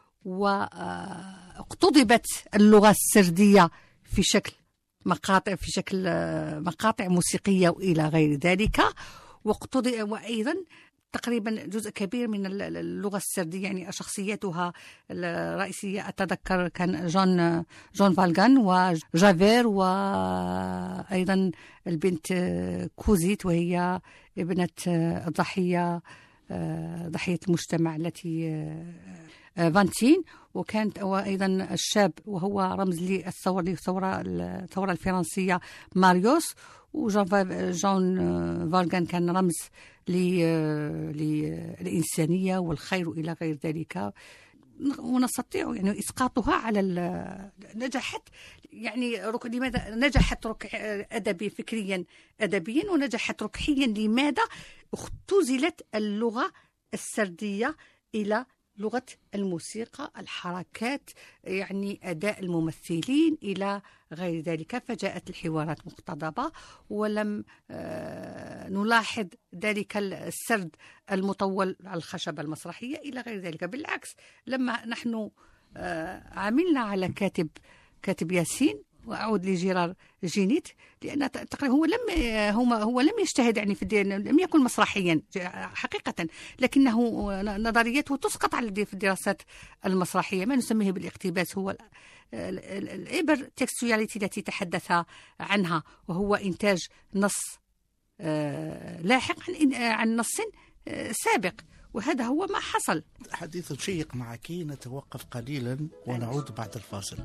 واقتضبت اللغة السردية في شكل مقاطع في شكل مقاطع موسيقية وإلى غير ذلك. واقتضب وأيضا تقريبا جزء كبير من اللغة السردية يعني شخصياتها الرئيسية أتذكر كان جون جون فالغان وجافير، وأيضا البنت كوزيت وهي ابنة الضحية ضحية المجتمع التي فانتين، وكانت وأيضا الشاب وهو رمز للثورة للثورة الثورة الفرنسية ماريوس، وجون جون فالغان كان رمز للإنسانية والخير إلى غير ذلك. ونستطيع يعني إسقاطها على نجحت يعني رك... لماذا نجحت رك... أدبي فكريا أدبيا، ونجحت ركحيا لماذا اختزلت اللغة السردية إلى لغة الموسيقى الحركات يعني أداء الممثلين إلى غير ذلك. فجاءت الحوارات مقتضبة، ولم آه نلاحظ ذلك السرد المطول على الخشبة المسرحية إلى غير ذلك. بالعكس لما نحن آه عملنا على كاتب كاتب ياسين، وأعود لجيرار جينيت، لأن تقريبا هو لم هو هو لم يجتهد يعني في لم يكن مسرحيا حقيقة، لكنه نظريته تسقط على في الدراسات المسرحية ما نسميه بالاقتباس. هو الإبر تكستواليتي التي تحدث عنها، وهو إنتاج نص لاحق عن نص سابق، وهذا هو ما حصل. حديث شيق معك، نتوقف قليلا ونعود بعد الفاصل.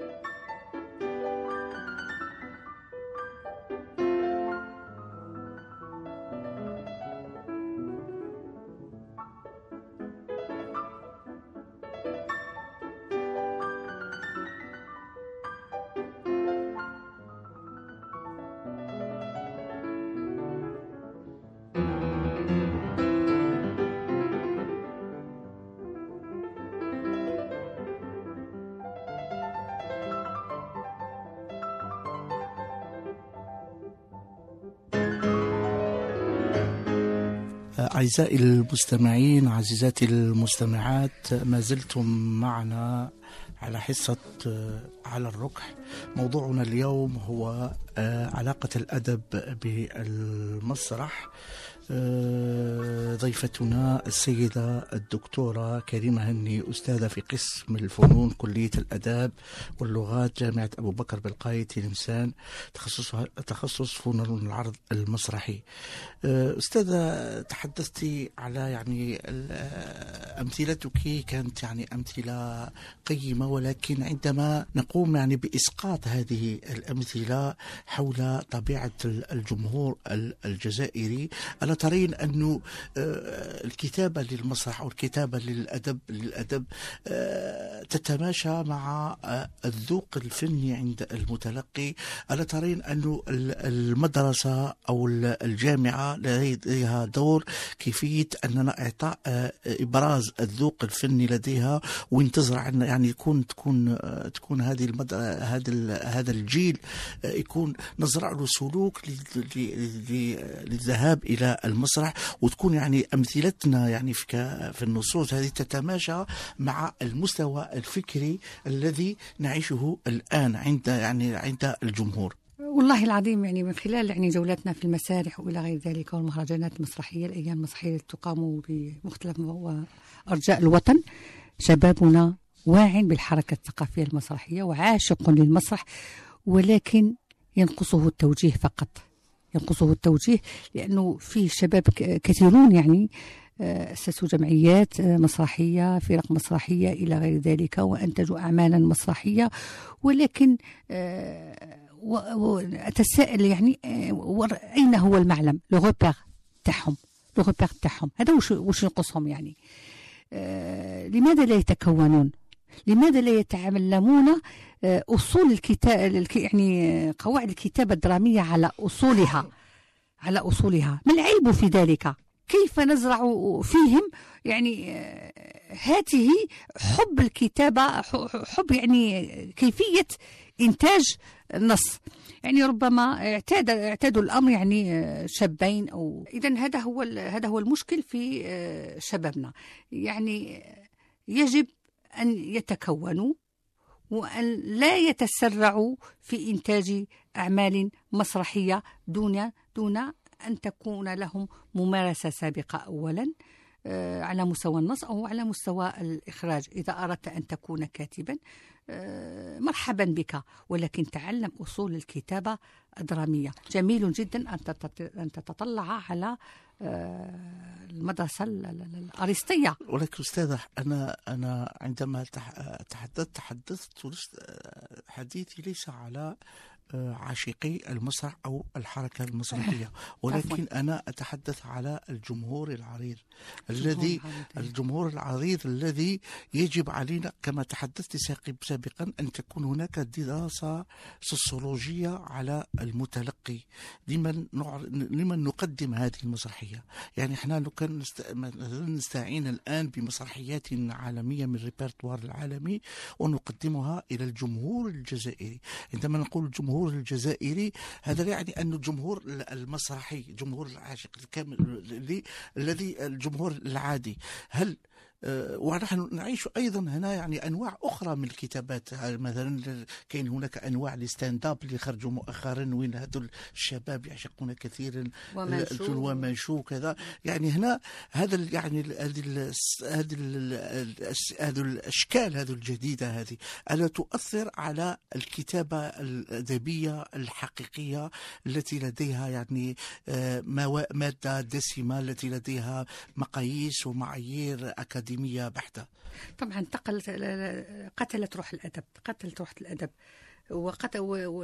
أعزائي المستمعين، عزيزاتي المستمعات، ما زلتم معنا على حصة على الركح. موضوعنا اليوم هو علاقة الأدب بالمسرح. ضيفتنا السيدة الدكتورة كريمة هني، أستاذة في قسم الفنون كلية الآداب واللغات جامعة أبو بكر بالقايد تلمسان، تخصصها تخصص فنون العرض المسرحي. أستاذة، تحدثتي على يعني أمثلتك كانت يعني أمثلة قيمة، ولكن عندما نقوم يعني بإسقاط هذه الأمثلة حول طبيعة الجمهور الجزائري، ألا ترين أنه الكتابة للمسرح أو الكتابة للأدب للأدب تتماشى مع الذوق الفني عند المتلقي؟ ألا ترين أنه المدرسة أو الجامعة لديها دور كيفية أننا إعطاء إبراز الذوق الفني لديها، وينتظر عنا يعني يكون تكون تكون هذه المدرسة هذا هذا الجيل يكون نزرع له سلوك للذهاب إلى المسرح، وتكون يعني أمثلتنا يعني في في النصوص هذه تتماشى مع المستوى الفكري الذي نعيشه الآن عند يعني عند الجمهور. والله العظيم يعني من خلال يعني جولاتنا في المسارح وإلى غير ذلك والمهرجانات المسرحية، الأيام المسرحية التي تقام بمختلف أرجاء الوطن، شبابنا واع بالحركة الثقافية المسرحية وعاشق للمسرح، ولكن ينقصه التوجيه فقط، ينقصه التوجيه لأنه فيه شباب كثيرون يعني أسسوا جمعيات مسرحية، فرق مسرحية إلى غير ذلك، وأنتجوا أعمالا مسرحية، ولكن أتساءل يعني أين هو المعلم، لو روبير تاعهم، لو روبير تاعهم هذا وش وش ينقصهم يعني. لماذا لا يتكونون؟ لماذا لا يتعلمون أصول الكتاب، يعني قواعد الكتابة الدرامية على أصولها، على أصولها؟ ما العيب في ذلك؟ كيف نزرع فيهم يعني هذه حب الكتابة، حب يعني كيفية إنتاج النص؟ يعني ربما اعتاد اعتادوا الأمر يعني شابين، أو إذن هذا هو هذا هو المشكل في شبابنا. يعني يجب أن يتكونوا وأن لا يتسرعوا في إنتاج أعمال مسرحية دون دون أن تكون لهم ممارسة سابقة أولا على مستوى النص أو على مستوى الإخراج. إذا أردت أن تكون كاتبا مرحبا بك، ولكن تعلم أصول الكتابة الدرامية. جميل جدا أن تتطلع على المدرسة الأرسطية. ولكن أستاذة، أنا أنا عندما تحدثت تحدثت حديثي ليس على عاشقي المسرح أو الحركة المسرحية، ولكن أنا أتحدث على الجمهور العريض الذي الجمهور العريض الذي يجب علينا كما تحدثت سابقا أن تكون هناك دراسة سوسيولوجية على المتلقي لمن لمن نقدم هذه المسرحية. يعني احنا لو كان نستعين الآن بمسرحيات عالمية من الريبرتوار العالمي ونقدمها إلى الجمهور الجزائري. عندما نقول الجمهور الجزائري هذا يعني أن الجمهور المسرحي، جمهور العاشق الكامل الذي الجمهور العادي. هل ونحن نعيش أيضا هنا يعني أنواع أخرى من الكتابات؟ مثلا كاين هناك أنواع الستاند اب اللي خرجوا مؤخرا، وين هذول الشباب يعشقون كثيرا ومنشو كذا. يعني هنا هذا يعني هذه هذه هذه الأشكال هذه الجديدة هذه ألا تؤثر على الكتابة الأدبية الحقيقية التي لديها يعني مادة دسمة، التي لديها مقاييس ومعايير أكاديمية بحتة؟ طبعا تقلت قتلت روح الأدب، قتلت روح الأدب وقت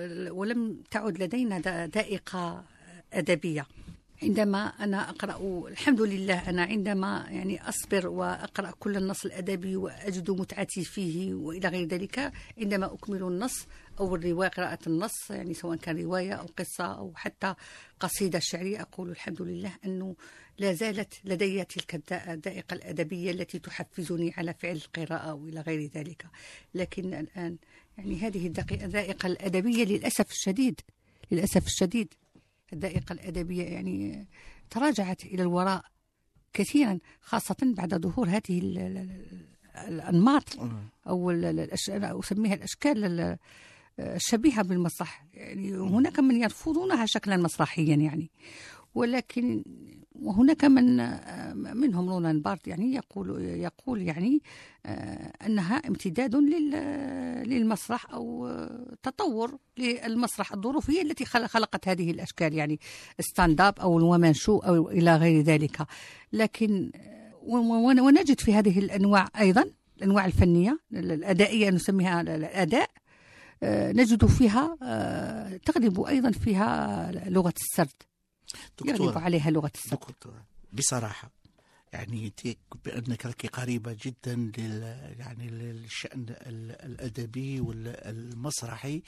ولم تعد لدينا ذائقة أدبية. عندما أنا أقرأ، الحمد لله أنا عندما يعني أصبر وأقرأ كل النص الأدبي وأجد متعتي فيه وإلى غير ذلك، عندما أكمل النص أو الرواية، قراءة النص يعني سواء كان رواية أو قصة أو حتى قصيدة شعرية، أقول الحمد لله أنه لا زالت لدي تلك الذائقة الأدبية التي تحفزني على فعل القراءة وإلى غير ذلك. لكن الآن يعني هذه الذائقة الأدبية للأسف الشديد للأسف الشديد الذائقة الأدبية يعني تراجعت إلى الوراء كثيرا، خاصة بعد ظهور هذه الأنماط أو أسميها الأشكال الشبيهة بالمسرح. يعني هناك من يرفضونها شكلا مسرحيا يعني، ولكن وهناك من منهم رونان بارت يعني يقول يقول يعني أنها امتداد للمسرح أو تطور للمسرح. الظروف هي التي خلقت هذه الأشكال، يعني ستاند اب أو الومان شو أو إلى غير ذلك. لكن ونجد في هذه الأنواع أيضا الأنواع الفنية الأدائية نسميها الأداء، نجد فيها تغلب أيضا فيها لغة السرد، يغلب عليها لغة السرد. دكتورة بصراحة يعني بأنك لك قريبة جدا لل يعني للشأن الأدبي والمسرحي،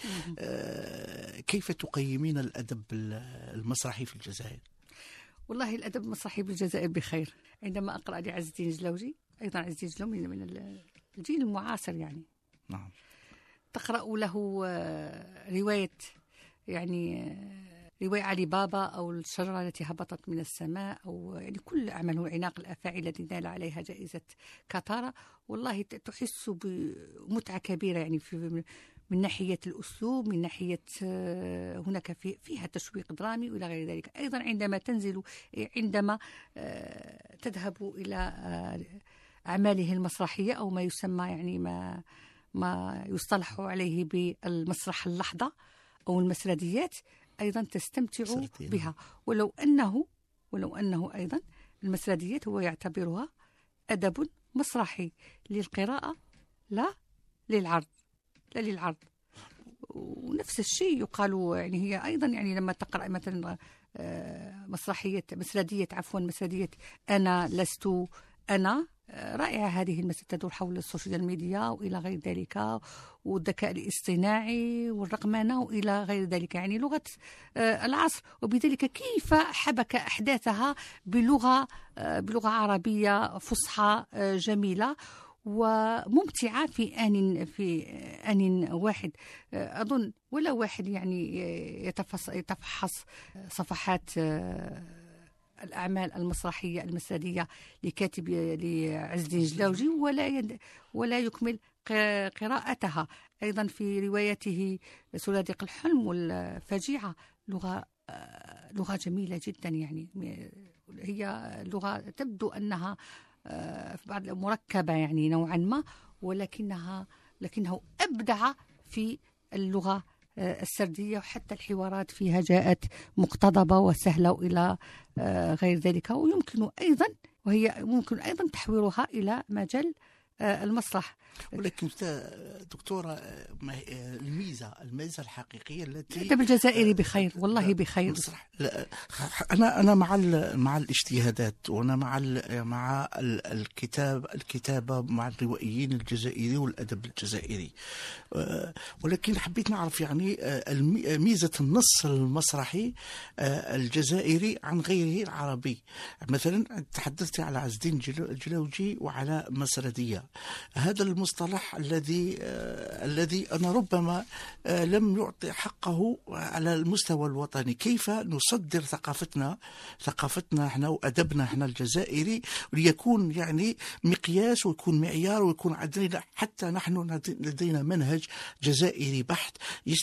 كيف تقيمين الأدب المسرحي في الجزائر؟ والله الأدب المسرحي بالجزائر بخير. عندما أقرأ لعز الدين الجلوجي، أيضا عز الدين الجلوجي من الجيل المعاصر يعني، نعم، تقرأ له رواية يعني رواية علي بابا أو الشجرة التي هبطت من السماء، أو يعني كل أعماله عناق الأفاعي الذي نال عليها جائزة كاتارا. والله تحس بمتعة كبيرة يعني في من ناحية الأسلوب، من ناحية هناك في فيها تشويق درامي وإلى غير ذلك. أيضا عندما تنزل عندما تذهب إلى أعماله المسرحية أو ما يسمى يعني ما ما يصطلح عليه بالمسرح اللحظة أو المسرديات، أيضا تستمتع بها. ولو أنه ولو أنه أيضا المسرديات هو يعتبرها أدب مسرحي للقراءة لا للعرض لا للعرض. ونفس الشيء يقال يعني هي أيضا يعني لما تقرأ مثلا مسرحية مسردية عفوا مسردية أنا لست أنا، رائعة هذه المسألة، تدور حول السوشيال ميديا وإلى غير ذلك، والذكاء الاصطناعي والرقمنة وإلى غير ذلك، يعني لغة العصر. وبذلك كيف حبك أحداثها بلغة بلغة عربية فصحى جميلة وممتعة في آن في آن واحد. أظن ولا واحد يعني يتفحص صفحات الأعمال المسرحية المسردية لكاتب لعز الدين جلاوجي ولا يد ولا يكمل قراءتها. أيضا في روايته سرادق الحلم والفجيعة لغة لغة جميلة جدا، يعني هي لغة تبدو أنها في بعض مركبة يعني نوعا ما، ولكنها لكنه أبدع في اللغة السردية، وحتى الحوارات فيها جاءت مقتضبة وسهلة وإلى غير ذلك. ويمكن أيضا وهي ممكن أيضا تحويرها إلى مجال المسرح. ولكن دكتورة الميزة الميزة الحقيقية التي الأدب الجزائري بخير والله بخير. أنا أنا مع مع الاجتهادات، وأنا مع مع الكتاب الكتابة مع الروائيين الجزائري والأدب الجزائري، ولكن حبيت نعرف يعني ميزة النص المسرحي الجزائري عن غيره العربي. مثلا تحدثت على عز الدين جلاوجي وعلى مسردية، هذا المصطلح الذي آه الذي أنا ربما آه لم يعطي حقه على المستوى الوطني. كيف نصدر ثقافتنا ثقافتنا احنا وأدبنا احنا الجزائري ليكون يعني مقياس ويكون معيار ويكون عندنا حتى نحن لدينا منهج جزائري بحت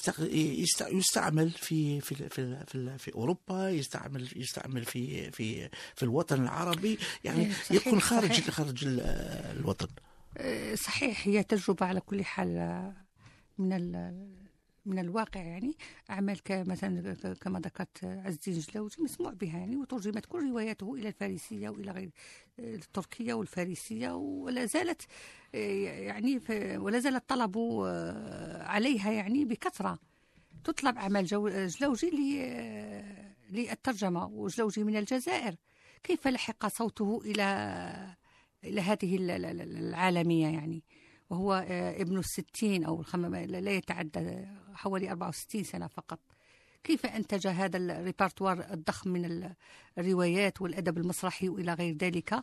يستعمل في في في في, في أوروبا، يستعمل يستعمل في في في الوطن العربي، يعني صحيح يكون خارج صحيح. خارج الوطن. صحيح، هي تجربة على كل حال من من الواقع. يعني أعمال مثلا كما ذكرت عز الدين جلاوجي مسموع بها يعني، وترجمت كل رواياته إلى الفارسية وإلى غير التركية والفارسية، ولا زالت يعني ولا زال الطلب عليها يعني بكثرة. تطلب أعمال جلاوجي للترجمة، وجلاوجي من الجزائر، كيف لحق صوته إلى إلى هذه العالمية يعني، وهو ابن الستين أو لا يتعدى حوالي أربعة وستين سنة فقط. كيف أنتج هذا الريبرتوار الضخم من الروايات والأدب المسرحي وإلى غير ذلك،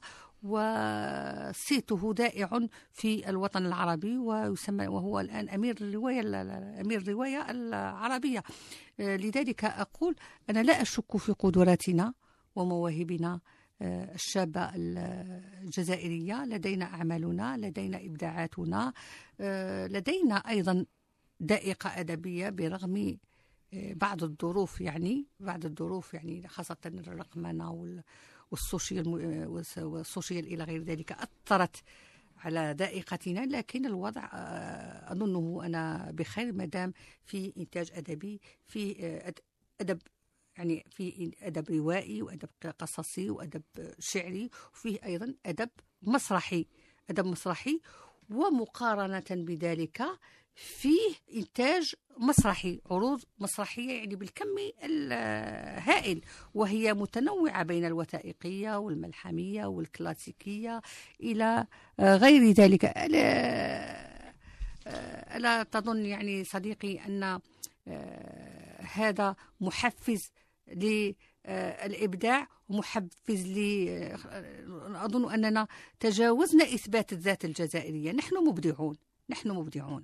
وصيته دائع في الوطن العربي، ويسمى وهو الآن أمير الرواية أمير الرواية العربية. لذلك أقول أنا لا أشك في قدراتنا ومواهبنا الشابة الجزائرية. لدينا أعمالنا، لدينا إبداعاتنا، لدينا أيضا ذائقة أدبية برغم بعض الظروف يعني بعض الظروف يعني خاصة الرقمنة والسوشيال والسوشيال إلى غير ذلك أثرت على ذائقتنا، لكن الوضع أظنه أنا بخير مدام في إنتاج أدبي، في أدب يعني في أدب روائي وأدب قصصي وأدب شعري، وفيه أيضا أدب مسرحي أدب مسرحي ومقارنة بذلك فيه إنتاج مسرحي، عروض مسرحية يعني بالكم الهائل، وهي متنوعة بين الوثائقية والملحمية والكلاسيكية إلى غير ذلك. ألا, ألا تظن يعني صديقي أن هذا محفز للإبداع ومحفز ل أظن أننا تجاوزنا إثبات الذات الجزائرية، نحن مبدعون نحن مبدعون.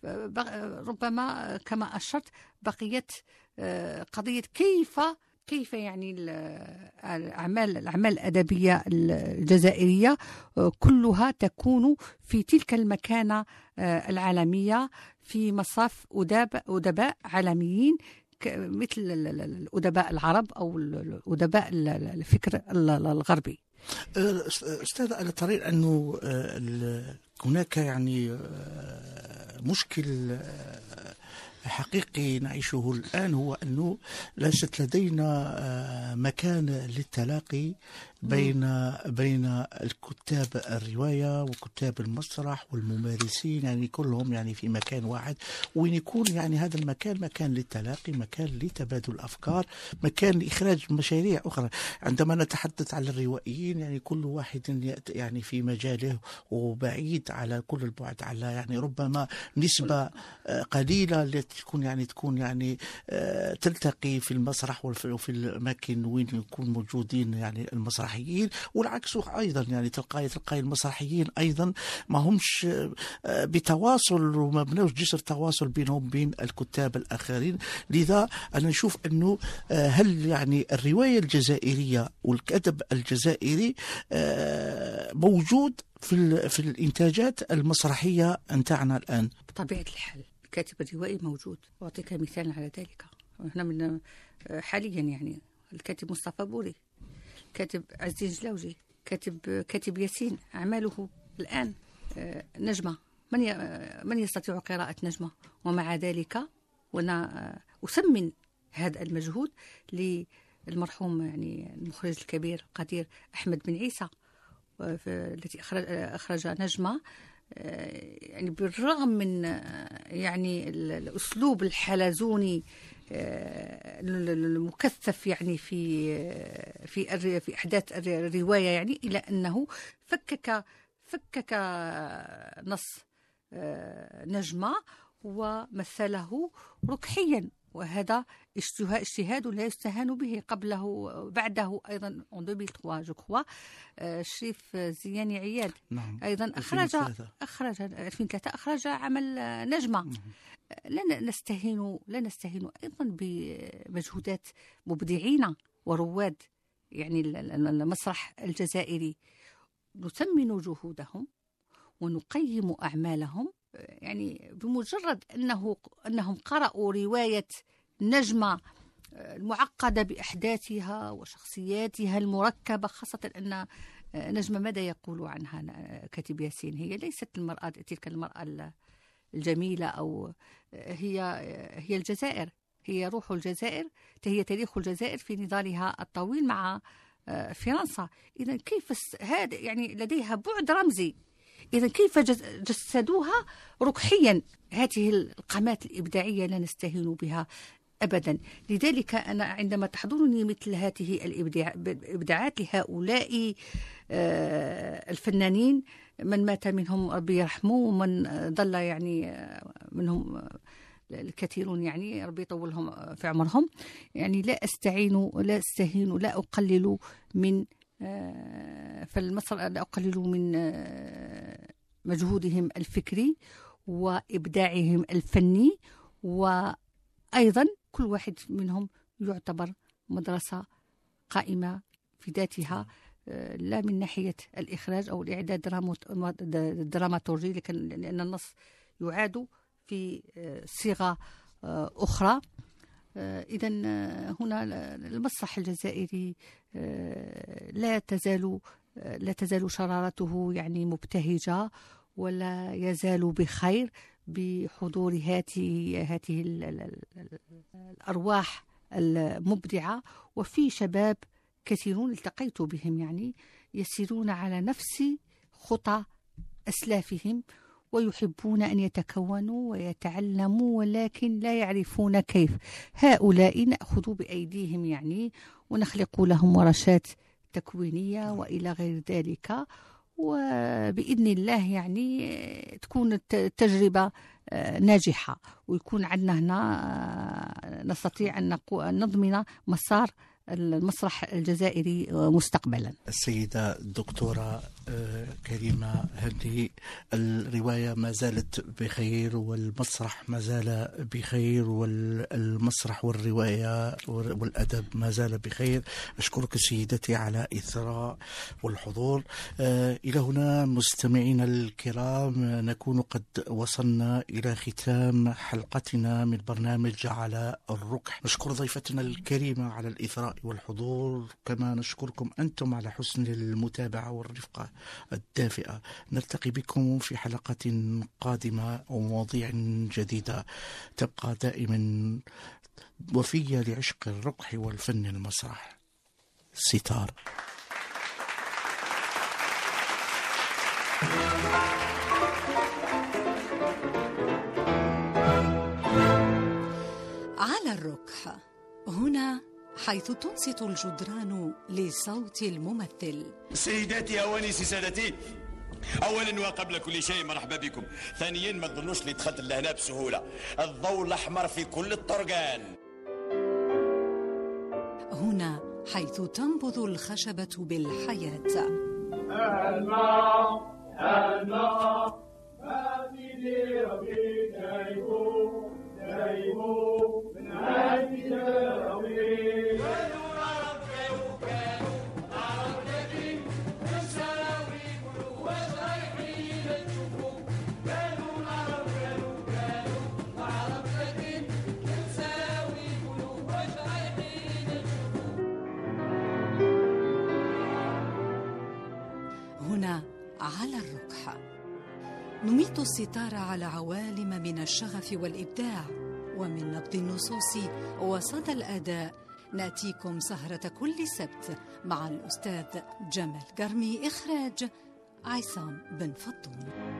ربما كما أشرت بقيت قضية كيف كيف يعني الأعمال الأعمال الأدبية الجزائرية كلها تكون في تلك المكانة العالمية في مصاف أدباء عالميين مثل الأدباء العرب أو الأدباء الفكر الغربي. أستاذ، أنا ترين أنه هناك يعني مشكل حقيقي نعيشه الآن، هو أنه ليست لدينا مكان للتلاقي بين بين الكتاب الرواية وكتاب المسرح والممارسين، يعني كلهم يعني في مكان واحد، وين يكون يعني هذا المكان مكان للتلاقي، مكان لتبادل الأفكار، مكان لإخراج مشاريع أخرى. عندما نتحدث على الروائيين يعني كل واحد يعني في مجاله وبعيد على كل البعد على يعني ربما نسبة قليلة التي تكون يعني تكون يعني تلتقي في المسرح وفي الأماكن وين يكون موجودين يعني المسرح، والعكس أيضا يعني تلقاي تلقاي المسرحيين أيضا ما همش بتواصل وما بنوش جسر تواصل بينهم بين الكتاب الآخرين. لذا أنا نشوف أنه هل يعني الرواية الجزائرية والكتب الجزائري موجود في في الإنتاجات المسرحية نتاعنا الآن؟ بطبيعة الحال الكاتب الروائي موجود، وأعطيك مثال على ذلك. هنا من حاليا يعني الكاتب مصطفى بوري، كاتب عز الدين جلاوجي، كاتب كاتب ياسين، أعماله الآن نجمة. من من يستطيع قراءة نجمة؟ ومع ذلك وأنا أثمن هذا المجهود للمرحوم يعني المخرج الكبير القدير أحمد بن عيسى التي أخرج أخرج نجمة، يعني بالرغم من يعني الأسلوب الحلزوني المكثف يعني في في في احداث الروايه، يعني الى انه فكك فكك نص نجمه ومثله ركحيا، وهذا اجتهاد لا يستهان به. قبله بعده ايضا en ألفين وثلاثة جو كخوا شريف زياني عياد نعم. ايضا اخرج اخرج ألفين وثلاثة اخرج عمل نجمه. نعم. لا نستهين لا نستهين ايضا بمجهودات مبدعين ورواد يعني المسرح الجزائري، نثمن جهودهم ونقيم اعمالهم. يعني بمجرد انه انهم قرأوا روايه نجمه المعقده باحداثها وشخصياتها المركبه، خاصه ان نجمه ماذا يقول عنها كاتب ياسين؟ هي ليست المراه تلك المراه الجميلة، أو هي هي الجزائر، هي روح الجزائر، هي تاريخ الجزائر في نضالها الطويل مع فرنسا. إذا كيف هذا يعني لديها بعد رمزي، إذا كيف جسدوها ركحيا؟ هذه القامات الإبداعية لا نستهين بها أبدا. لذلك أنا عندما تحضرني مثل هذه الإبداعات لهؤلاء الفنانين، من مات منهم ربي يرحمه ومن ضل يعني منهم الكثيرون يعني ربي يطولهم في عمرهم، يعني لا أستعين لا أستهين لا أقلل من فالمصر لا أقلل من مجهودهم الفكري وإبداعهم الفني، وأيضا كل واحد منهم يعتبر مدرسة قائمة في ذاتها، لا من ناحية الإخراج أو الإعداد الدراماتورجي، لأن النص يعاد في صيغة أخرى. إذا هنا المسرح الجزائري لا تزال لا تزال شرارته يعني مبتهجة، ولا يزال بخير بحضور هذه هذه الأرواح المبدعة. وفي شباب كثيرون التقيت بهم يعني يسيرون على نفس خطى أسلافهم، ويحبون أن يتكونوا ويتعلموا ولكن لا يعرفون كيف. هؤلاء نأخذ بأيديهم يعني ونخلق لهم ورشات تكوينية وإلى غير ذلك، وبإذن الله يعني تكون التجربة ناجحة، ويكون عندنا هنا نستطيع أن نضمن مسار المسرح الجزائري مستقبلا. السيدة الدكتورة كريمة هذه الرواية ما زالت بخير، والمسرح ما زال بخير، والمسرح والرواية والأدب ما زال بخير. أشكرك سيدتي على إثراء والحضور. إلى هنا مستمعينا الكرام نكون قد وصلنا إلى ختام حلقتنا من برنامج على الركح. نشكر ضيفتنا الكريمة على الإثراء والحضور، كما نشكركم أنتم على حسن المتابعة والرفقة الدافئة. نلتقي بكم في حلقة قادمة ومواضيع جديدة تبقى دائما وفية لعشق الركح والفن المسرح. ستار. على الركح، هنا حيث تنصت الجدران لصوت الممثل. سيداتي أوانيسي سادتي، أولا وقبل كل شيء مرحبا بكم. ثانيا ما تظنوش اللي دخلت لهنا بسهولة، الضوء الأحمر في كل الطرقان. هنا حيث تنبض الخشبة بالحياة. الماء الماء ما في ربي دايمو دايمو من عندي ربي. هنا على الركح نميت الستار على عوالم من الشغف والإبداع، ومن نبض النصوص وصدى الأداء نأتيكم سهرة كل سبت مع الأستاذ جمال قرمي. إخراج عصام بن فضون.